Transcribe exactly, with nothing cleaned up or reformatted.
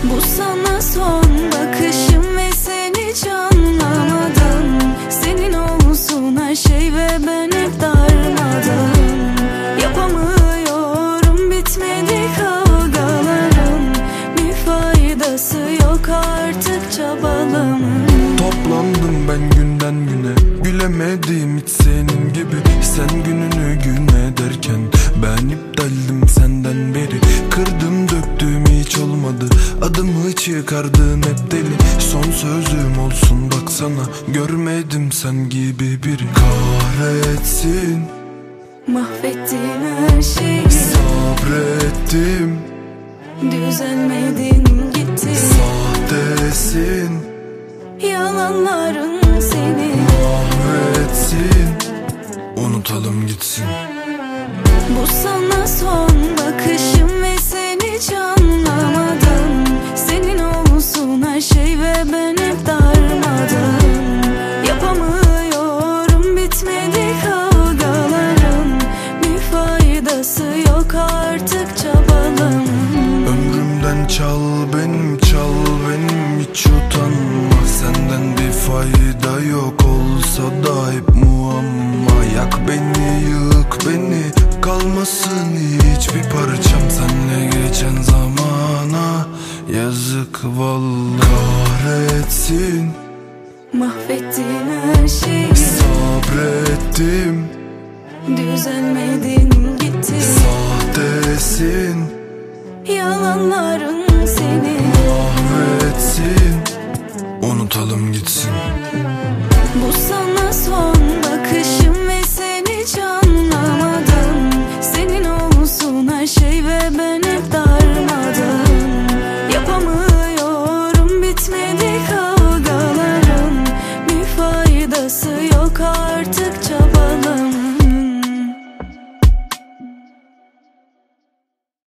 Bu sana son bakışım ve sen hiç anlamadın. Senin olsun her şey ve ben hep darmadağın. Yapamıyorum, bitmedi kavgaların. Bir faydası yok artık çabalamın. Toplandım ben günden güne, gülemedim hiç senin gibi. Sen gününü gün ederken ben iptaldim senden beri. Kırdım döktüm hiç olmadı, adımı çıkardın hep deli. Son sözüm olsun baksana, görmedim sen gibi biri. Kahretsin, mahvettin her şeyi. sabrettim, düzelmedin gittin. sahtesin, yalanların seni mahvetsin. Unutalım gitsin. Bu sana son bakışım ve sen hiç anlamadın. Senin olsun her şey ve ben hep darmadağın. Yapamıyorum, bitmedi kavgaların. Bir faydası yok artık çabalamın. Ömrümden çal benim, çal benim, hiç utanma. Senden bir fayda yok olsa da hep muamma. Yak beni, yık beni, kalmasın hiçbir parçam. Senle geçen zamana yazık vallahi. Kahretsin, mahvettin her şeyi. sabrettim, düzelmedin gittin. sahtesin, yalanların seni mahvetsin. Unutalım gitsin. Bu sana son bakışım